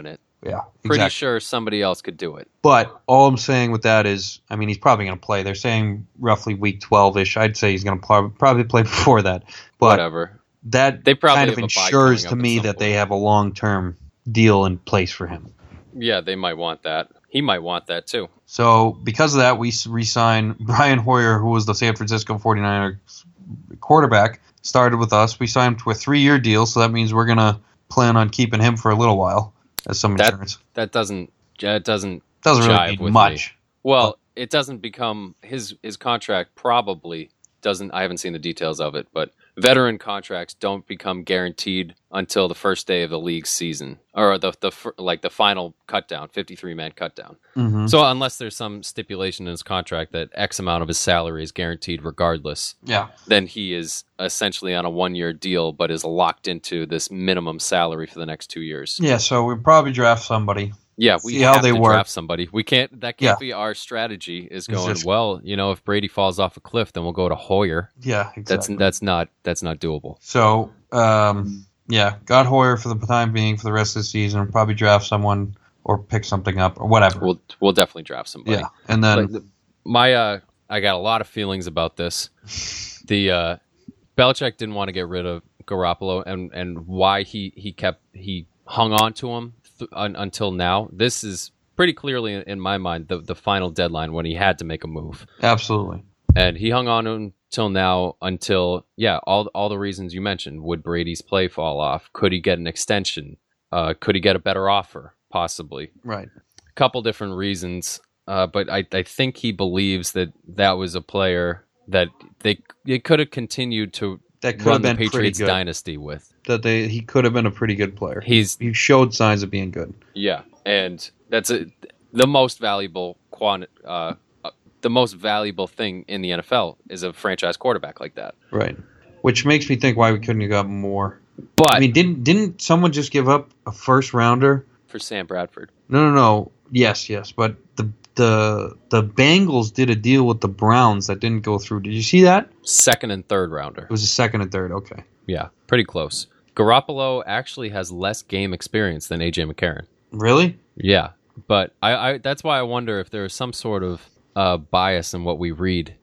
Yeah, Pretty exactly. sure somebody else could do it. But all I'm saying with that is, I mean, he's probably going to play. They're saying roughly week 12-ish. I'd say he's going to probably play before that. But Whatever. that They probably kind of have a bye ensures coming to up at me some that they point. have a long-term deal in place for him. Yeah, they might want that. He might want that too. So because of that, we re-signed Brian Hoyer, who was the San Francisco 49ers quarterback, started with us. We signed him to a 3-year deal, so that means we're going to plan on keeping him for a little while as some insurance. That doesn't Doesn't jive really mean with much. me. Well, it doesn't become his contract probably doesn't. I haven't seen the details of it, but veteran contracts don't become guaranteed until the first day of the league season, or the final cutdown, 53-man cutdown. Mm-hmm. So unless there's some stipulation in his contract that X amount of his salary is guaranteed regardless, Yeah. then he is essentially on a 1-year deal, but is locked into this minimum salary for the next 2 years. Yeah, so we'll probably draft somebody. Yeah, we See have how they to work. draft somebody. We can't. That can't be our strategy. Is going just- well. If Brady falls off a cliff, then we'll go to Hoyer. Yeah, exactly. That's not doable. So, yeah, got Hoyer for the time being for the rest of the season. We'll probably draft someone or pick something up or whatever. We'll definitely draft somebody. Yeah, and then I got a lot of feelings about this. The Belichick didn't want to get rid of Garoppolo, and why he hung on to him until now. This is pretty clearly in my mind the final deadline when he had to make a move. absolutely. And he hung on to him till now until all the reasons you mentioned. Would Brady's play fall off? Could he get an extension? Could he get a better offer? Possibly. Right. A couple different reasons. But I think he believes that was a player that they could have continued to That could run have the been pretty Patriots good. dynasty with. He could have been a pretty good player. He showed signs of being good. Yeah, and that's the most valuable the most valuable thing in the NFL is a franchise quarterback like that. Right. Which makes me think why we couldn't have gotten more. But I mean, didn't someone just give up a first rounder? for Sam Bradford, No. Yes, but the Bengals did a deal with the Browns that didn't go through. Did you see that? second and third rounder. It was a second and third. Okay. Yeah, pretty close. Garoppolo actually has less game experience than AJ McCarron. Really? Yeah, but I that's why I wonder if there is some sort of bias in what we read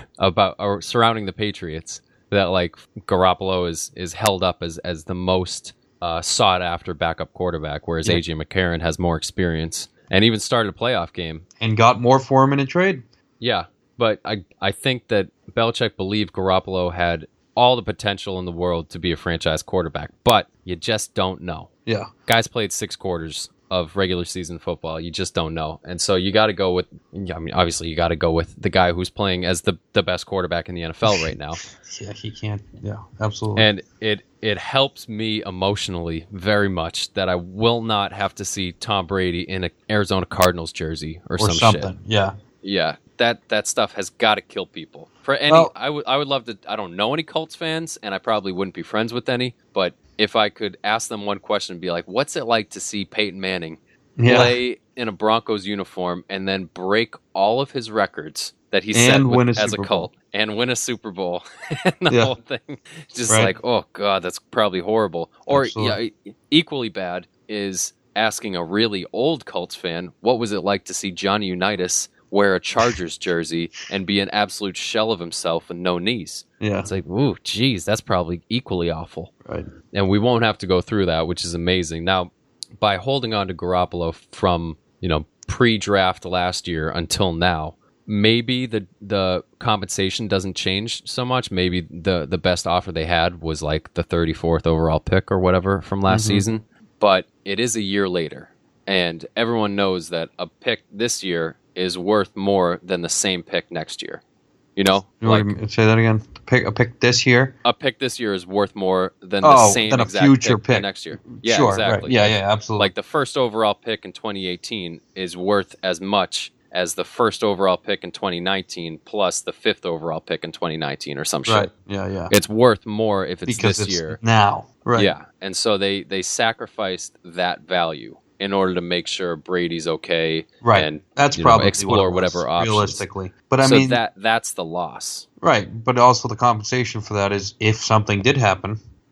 about surrounding the Patriots, that like Garoppolo is held up as the most sought after backup quarterback, whereas AJ McCarron has more experience and even started a playoff game And got more for him in a trade. Yeah, but I think that Belichick believed Garoppolo had all the potential in the world to be a franchise quarterback, but you just don't know. Yeah. Guys played 6 quarters of regular season football. You just don't know. And so you got to go with, obviously you got to go with the guy who's playing as the best quarterback in the NFL right now. Yeah, he can't. Yeah, absolutely. And it helps me emotionally very much that I will not have to see Tom Brady in an Arizona Cardinals jersey or some something. shit. Yeah. Yeah, that stuff has got to kill people. For any, Well- I would love to. I don't know any Colts fans, and I probably wouldn't be friends with any. But if I could ask them one question, and be like, "What's it like to see Peyton Manning play in a Broncos uniform and then break all of his records that he set win a as a Super Colt and win a Super Bowl?" And the Yeah. whole thing, just Right. like, oh god, that's probably horrible. Or Absolutely. equally bad is asking a really old Colts fan, what was it like to see Johnny Unitas wear a Chargers jersey and be an absolute shell of himself and no knees? Yeah. It's like, ooh, geez, that's probably equally awful. Right. And we won't have to go through that, which is amazing. Now, by holding on to Garoppolo from, pre-draft last year until now, maybe the compensation doesn't change so much. Maybe the best offer they had was like the 34th overall pick or whatever from last season. But it is a year later. And everyone knows that a pick this year is worth more than the same pick next year. You want me to say that again? A pick this year? A pick this year is worth more than the same than a exact future pick pick. next year. Yeah, Sure, exactly. Right. Yeah, absolutely. Like the first overall pick in 2018 is worth as much as the first overall pick in 2019 plus the 5th overall pick in 2019 or some shit. Right. Yeah. It's worth more if it's Because this it's year. now. Right. Yeah, and so they sacrificed that value in order to make sure Brady's okay, Right. and That's you probably know, explore what it was, whatever options. realistically. But I so mean, that's the loss. right. But also the compensation for that is if something did happen,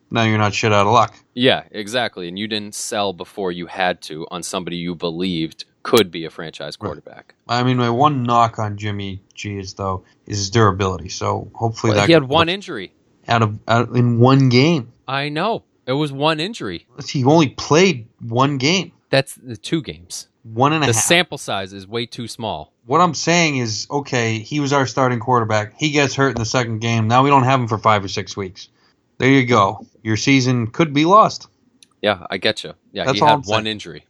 Now you're not shit out of luck. Yeah, exactly. And you didn't sell before you had to on somebody you believed could be a franchise quarterback. I mean, my one knock on Jimmy G is his durability. So hopefully he had one injury out in one game. I know. It was one injury. He only played one game. That's the 2 games. 1.5. The sample size is way too small. What I'm saying is, okay, he was our starting quarterback. He gets hurt in the second game. Now we don't have him for 5 or 6 weeks. There you go. Your season could be lost. Yeah, I get you. Yeah, That's he all had I'm one saying. injury.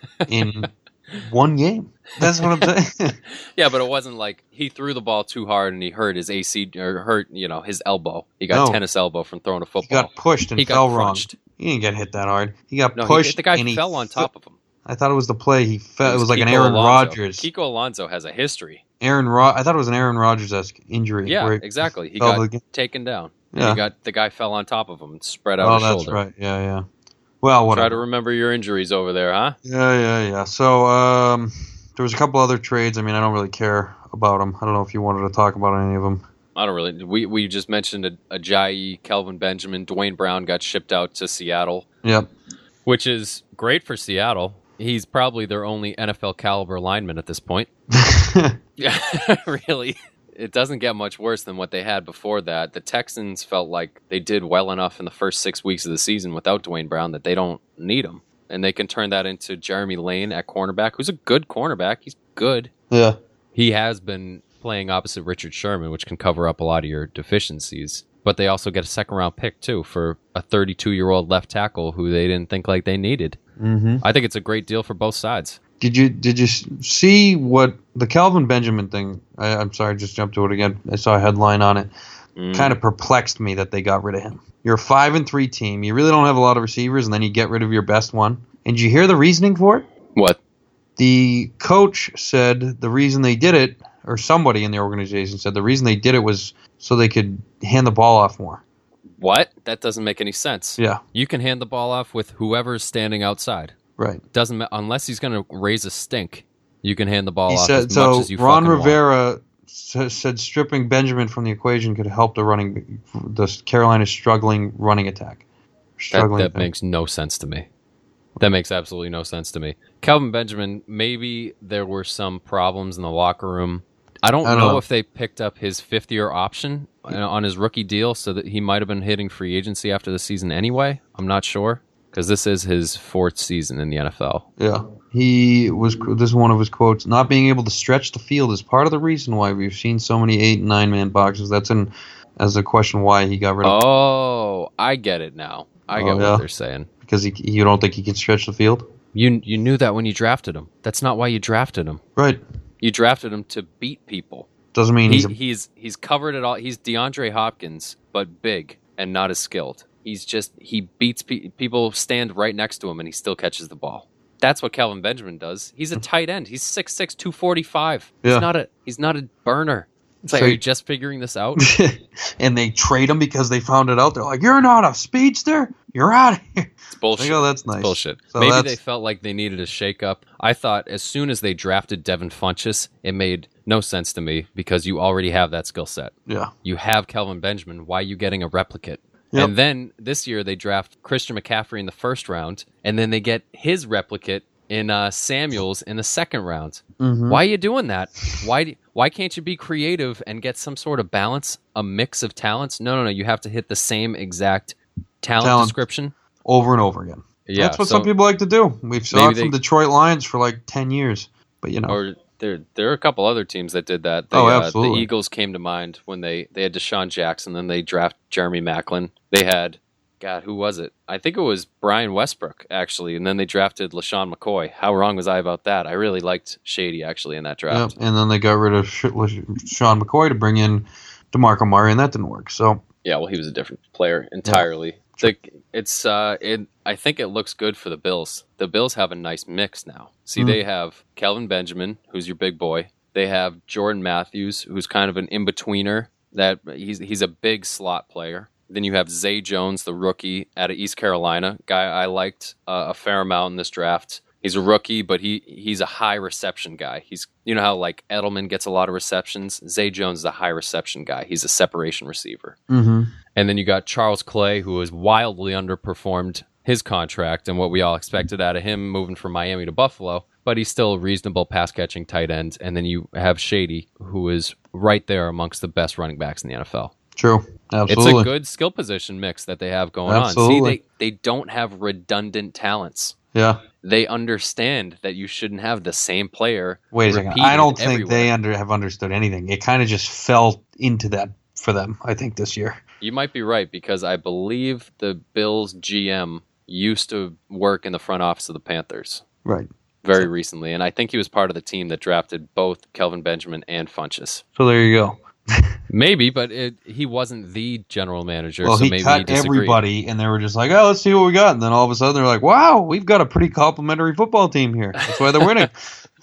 In one game. That's what I'm saying. Yeah, but it wasn't like he threw the ball too hard and he hurt his AC or hurt, his elbow. He got tennis elbow from throwing a football. He got pushed and he fell got wrong. crunched. He didn't get hit that hard. He got pushed. The guy and fell on top of him. I thought it was the play. He fell. It was like Kiko an Aaron Alonso. Rodgers. Kiko Alonso has a history. I thought it was an Aaron Rodgers-esque injury. Yeah, where exactly. He got taken down. Yeah. The guy fell on top of him and spread out his shoulder. Oh, that's right. Yeah. Well, whatever. Try to remember your injuries over there, huh? Yeah. So there was a couple other trades. I mean, I don't really care about them. I don't know if you wanted to talk about any of them. I don't really. We just mentioned Ajayi, Kelvin Benjamin, Dwayne Brown got shipped out to Seattle. Yep. Which is great for Seattle. He's probably their only NFL caliber lineman at this point. Yeah, really. It doesn't get much worse than what they had before that. The Texans felt like they did well enough in the first 6 weeks of the season without Dwayne Brown that they don't need him. And they can turn that into Jeremy Lane at cornerback, who's a good cornerback. He's good. Yeah. He has been playing opposite Richard Sherman, which can cover up a lot of your deficiencies. But they also get a second-round pick, too, for a 32-year-old left tackle who they didn't think like they needed. Mm-hmm. I think it's a great deal for both sides. Did you see what the Kelvin Benjamin thing? I'm sorry, I just jumped to it again. I saw a headline on it. Kind of perplexed me that they got rid of him. You're a 5-3 team. You really don't have a lot of receivers, and then you get rid of your best one. And did you hear the reasoning for it? What? The coach said the reason they did it, or somebody in the organization said the reason they did it was so they could hand the ball off more. What? That doesn't make any sense. Yeah. You can hand the ball off with whoever's standing outside. Right. Doesn't unless he's going to raise a stink. You can hand the ball off said, as much as you Ron fucking Rivera want. said stripping Benjamin from the equation could help the Carolina's struggling running attack. That makes no sense to me. That makes absolutely no sense to me. Kelvin Benjamin, maybe there were some problems in the locker room. I don't know if they picked up his 5th-year option on his rookie deal so that he might have been hitting free agency after the season anyway. I'm not sure because this is his 4th season in the NFL. Yeah. This is one of his quotes, not being able to stretch the field is part of the reason why we've seen so many 8- and 9-man boxes. That's as a question why he got rid of him. Oh, I get it now. I get what they're saying. Because you don't think he can stretch the field? You knew that when you drafted him. That's not why you drafted him. Right. You drafted him to beat people. Doesn't mean he's covered it all. He's DeAndre Hopkins, but big and not as skilled. He beats people stand right next to him and he still catches the ball. That's what Kelvin Benjamin does. He's a tight end. He's 6'6", 245. Yeah. He's not a burner. It's like, are you just figuring this out? And they trade him because they found it out. They're like, you're not a speedster. You're out of here. It's bullshit. Like, oh, that's nice. It's bullshit. So maybe they felt like they needed a shakeup. I thought as soon as they drafted Devin Funchess, it made no sense to me because you already have that skill set. Yeah. You have Kelvin Benjamin. Why are you getting a replicate? Yep. And then this year they draft Christian McCaffrey in the 1st round, and then they get his replicate in Samuels in the 2nd round. Mm-hmm. Why are you doing that? Why can't you be creative and get some sort of balance, a mix of talents? No. You have to hit the same exact talent description over and over again. Yeah, that's what some people like to do. We've saw it from Detroit Lions for like 10 years, but Or there are a couple other teams that did that. Absolutely. The Eagles came to mind when they had Deshaun Jackson, then they draft Jeremy Maclin. They had. God, who was it? I think it was Brian Westbrook, actually, and then they drafted LaShawn McCoy. How wrong was I about that? I really liked Shady, actually, in that draft. Yep. And then they got rid of LaShawn McCoy to bring in DeMarco Murray, and that didn't work. So yeah, well, he was a different player entirely. Yeah. I think it looks good for the Bills. The Bills have a nice mix now. See, They have Kelvin Benjamin, who's your big boy. They have Jordan Matthews, who's kind of an in-betweener. That he's a big slot player. Then you have Zay Jones, the rookie out of East Carolina, guy I liked a fair amount in this draft. He's a rookie, but he's a high reception guy. You know how like Edelman gets a lot of receptions? Zay Jones is a high reception guy. He's a separation receiver. Mm-hmm. And then you got Charles Clay, who has wildly underperformed his contract and what we all expected out of him moving from Miami to Buffalo. But he's still a reasonable pass-catching tight end. And then you have Shady, who is right there amongst the best running backs in the NFL. True. Absolutely. It's a good skill position mix that they have going Absolutely. on. See, they don't have redundant talents. Yeah. They understand that you shouldn't have the same player. Wait a second. I don't think everywhere. they have understood anything. It kind of just fell into that for them, I think, this year. You might be right, because I believe the Bills GM used to work in the front office of the Panthers. Right. Very recently. And I think he was part of the team that drafted both Kelvin Benjamin and Funchess. So there you go. Maybe, but he wasn't the general manager. Well, so he maybe cut he disagreed. everybody, and they were just like, "Oh, let's see what we got." And then all of a sudden, they're like, "Wow, we've got a pretty complimentary football team here. That's why they're winning."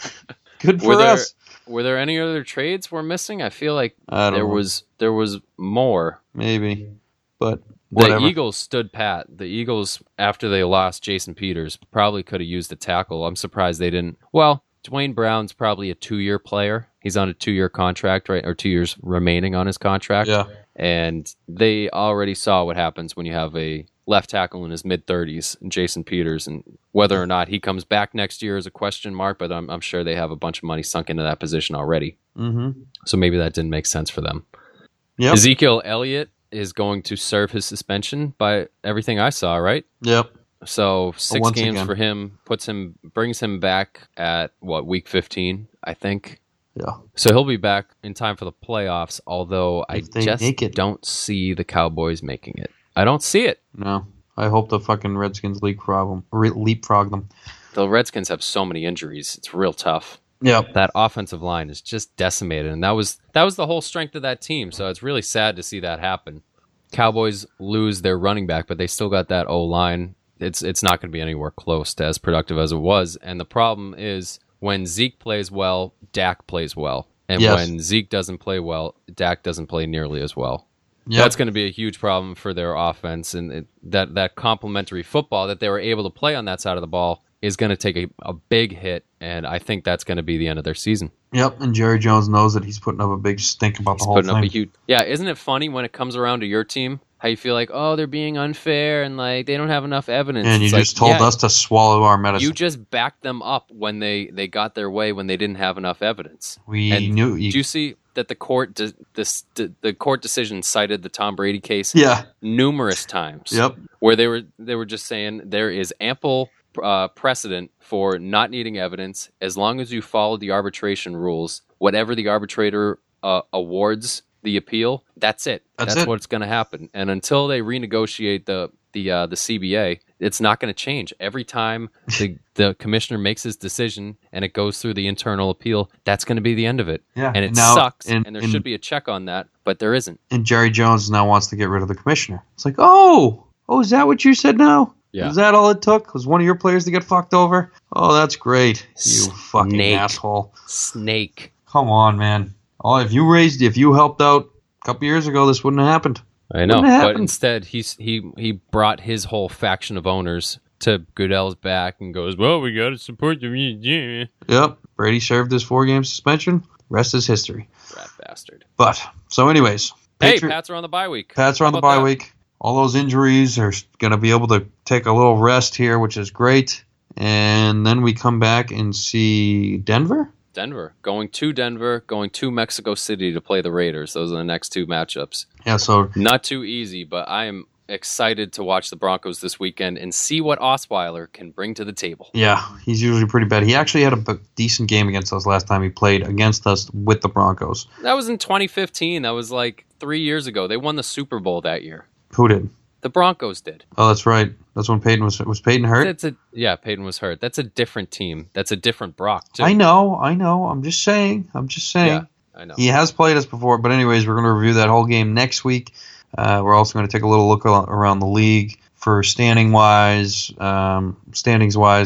Good for us. Were there any other trades we're missing? I feel like I don't know. there was more. Maybe, but whatever. The Eagles stood pat. The Eagles, after they lost Jason Peters, probably could have used a tackle. I'm surprised they didn't. Well, Dwayne Brown's probably a 2-year player. He's on a 2-year contract, right? Or 2 years remaining on his contract. Yeah. And they already saw what happens when you have a left tackle in his mid-30s, Jason Peters, and whether or not he comes back next year is a question mark, but I'm sure they have a bunch of money sunk into that position already. Mm-hmm. So maybe that didn't make sense for them. Yep. Ezekiel Elliott is going to serve his suspension by everything I saw, right? Yep. So 6 Once games again. for him brings him back at week 15, I think. Yeah. So he'll be back in time for the playoffs, although I If they just make it. don't see the Cowboys making it. I don't see it. No. I hope the fucking Redskins leapfrog them. The Redskins have so many injuries. It's real tough. Yep. That offensive line is just decimated, and that was the whole strength of that team. So it's really sad to see that happen. Cowboys lose their running back, but they still got that O-line. It's not going to be anywhere close to as productive as it was. And the problem is when Zeke plays well, Dak plays well. And Yes. when Zeke doesn't play well, Dak doesn't play nearly as well. Yep. That's going to be a huge problem for their offense. And that complementary football that they were able to play on that side of the ball is going to take a big hit. And I think that's going to be the end of their season. Yep. And Jerry Jones knows that he's putting up a big stink about the whole Putting thing. up a huge. Yeah, isn't it funny when it comes around to your team? How you feel like, oh, they're being unfair and like they don't have enough evidence. And you It's just like, told yeah, us to swallow our medicine. You just backed them up when they got their way when they didn't have enough evidence. We And knew. Did you see that the court the court decision cited the Tom Brady case Yeah. numerous times? Yep. Where they were just saying there is ample precedent for not needing evidence as long as you follow the arbitration rules. Whatever the arbitrator awards the appeal, that's it. That's That's it. what's going to happen. And until they renegotiate the CBA, it's not going to change. Every time the commissioner makes his decision and it goes through the internal appeal, that's going to be the end of it. Yeah. And it Now- sucks. and- And there and- should be a check on that, but there isn't. And Jerry Jones now wants to get rid of the commissioner. It's like, oh, is that what you said now? Yeah. Is that all it took? Was one of your players to get fucked over? Oh, that's great. You fucking Snake. asshole. Snake. Come on, man. Oh, if you helped out a couple years ago, this wouldn't have happened. I know, Wouldn't but happen. instead he brought his whole faction of owners to Goodell's back and goes, well, we got to support the yeah. Yep. Brady served his 4-game suspension. Rest is history. Rat bastard. But, so anyways. Hey, Pats are on the bye week. Pats are on How the about bye that? week. All those injuries are going to be able to take a little rest here, which is great. And then we come back and see Denver. Denver. Going to Mexico City to play the Raiders. Those are the next 2 matchups. Yeah, so Not too easy, but I am excited to watch the Broncos this weekend and see what Osweiler can bring to the table. yeah, he's usually pretty bad. He actually had a decent game against us last time he played against us with the Broncos. That was in 2015. That was like 3 years ago. They won the Super Bowl that year. Who did? The Broncos did. Oh, that's right. That's when Peyton was Peyton hurt? Peyton was hurt. That's a different team. That's a different Brock, too. I know. I'm just saying. Yeah, I know. He has played us before, but anyways, we're going to review that whole game next week. We're also going to take a little look around the league for standings wise,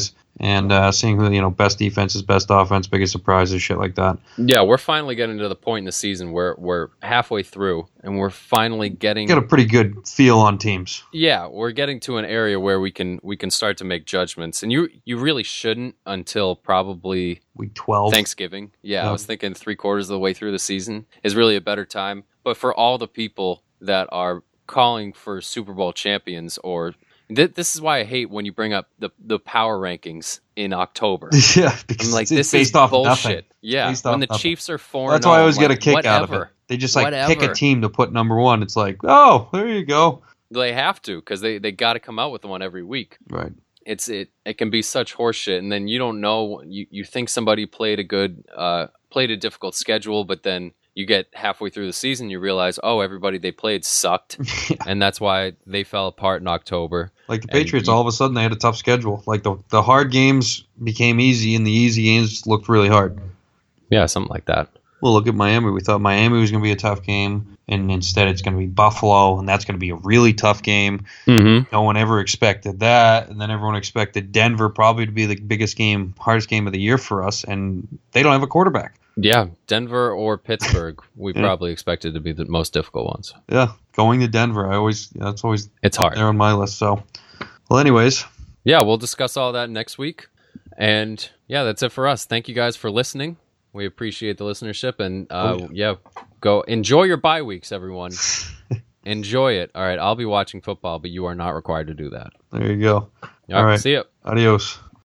and seeing who, best defenses, best offense, biggest surprises, shit like that. Yeah, we're finally getting to the point in the season where we're halfway through, and we're finally getting Get a pretty good feel on teams. Yeah, we're getting to an area where we can start to make judgments, and you really shouldn't until probably Week 12. Thanksgiving. Yeah, I was thinking 3/4 of the way through the season is really a better time. But for all the people that are calling for Super Bowl champions, or this is why I hate when you bring up the power rankings in October. Yeah, because I'm like, it's this based is off bullshit. nothing. Yeah, Based when off the nothing. Chiefs are 4-0, That's why I always get a kick whatever. out of it. They just pick a Whatever. team to put number one. It's like, oh, there you go. They have to, because they got to come out with one every week. Right. It can be such horseshit, and then you don't know. You think somebody played a difficult schedule, but then you get halfway through the season, you realize, oh, everybody they played sucked, and that's why they fell apart in October. Like the Patriots, all of a sudden they had a tough schedule. Like the hard games became easy, and the easy games looked really hard. Yeah, something like that. Well, look at Miami. We thought Miami was going to be a tough game, and instead it's going to be Buffalo, and that's going to be a really tough game. Mm-hmm. No one ever expected that, and then everyone expected Denver probably to be the biggest game, hardest game of the year for us, and they don't have a quarterback. Yeah, Denver or Pittsburgh, we probably expected to be the most difficult ones. Yeah, going to Denver, that's always It's hard. there on my list. So, well, anyways, yeah, we'll discuss all that next week, and yeah, that's it for us. Thank you guys for listening. We appreciate the listenership, and go enjoy your bye weeks, everyone. Enjoy it. All right, I'll be watching football, but you are not required to do that. there you go. All right. See ya. Adios.